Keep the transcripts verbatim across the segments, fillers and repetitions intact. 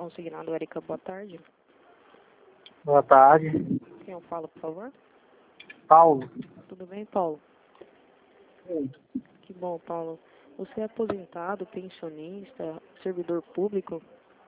Consignado, Erika, boa tarde. Boa tarde. Quem eu falo, por favor? Paulo. Tudo bem, Paulo? Sim. Que bom, Paulo. Você é aposentado, pensionista, servidor público?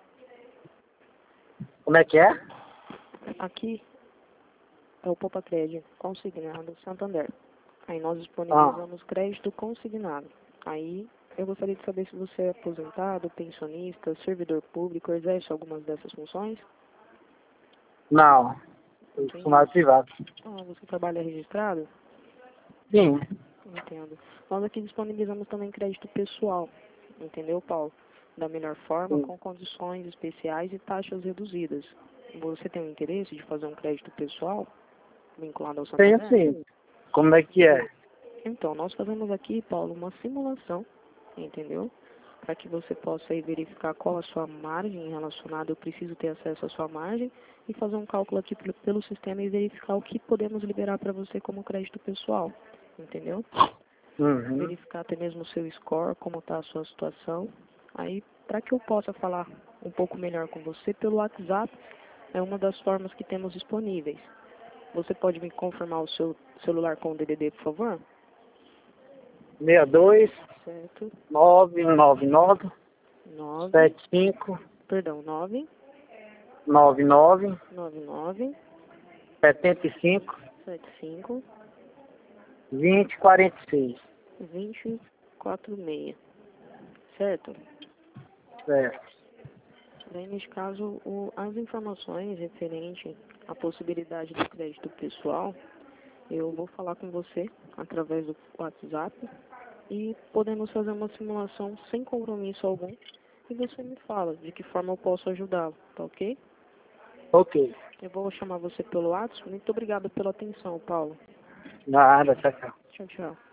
Como é que é? Aqui é o Poupa Crédito, consignado, Santander. Aí nós disponibilizamos Ah, crédito consignado. Aí eu gostaria de saber se você é aposentado, pensionista, servidor público, exerce algumas dessas funções? não. Eu sou Entendi. funcionário privado. Ah, você trabalha registrado? Sim. Entendo. Nós aqui disponibilizamos também crédito pessoal, entendeu, Paulo? Da melhor forma, Sim. com condições especiais e taxas reduzidas. Você tem o interesse de fazer um crédito pessoal vinculado ao Tenho Santander? sim. Como é que é? Então, nós fazemos aqui, Paulo, uma simulação, entendeu? Para que você possa aí verificar qual a sua margem relacionada, eu preciso ter acesso à sua margem e fazer um cálculo aqui pelo, pelo sistema e verificar o que podemos liberar para você como crédito pessoal, entendeu? Uhum. Verificar até mesmo o seu score, como está a sua situação. Aí, para que eu possa falar um pouco melhor com você, pelo WhatsApp é uma das formas que temos disponíveis. Você pode me confirmar o seu celular com o D D D, por favor? seis dois Certo. nove nove nove nove, sete cinco perdão, nove, nove nove nove nove, sete cinco sete cinco, vinte quarenta e seis. vinte quatro seis. Certo? Certo. Daí, neste caso, o, as informações referentes à possibilidade do crédito pessoal, eu vou falar com você através do WhatsApp e podemos fazer uma simulação sem compromisso algum e você me fala de que forma eu posso ajudá-lo, tá ok? Ok. Eu vou chamar você pelo WhatsApp. Muito obrigado pela atenção, Paulo. Nada, tchau, tchau. Tchau, tchau.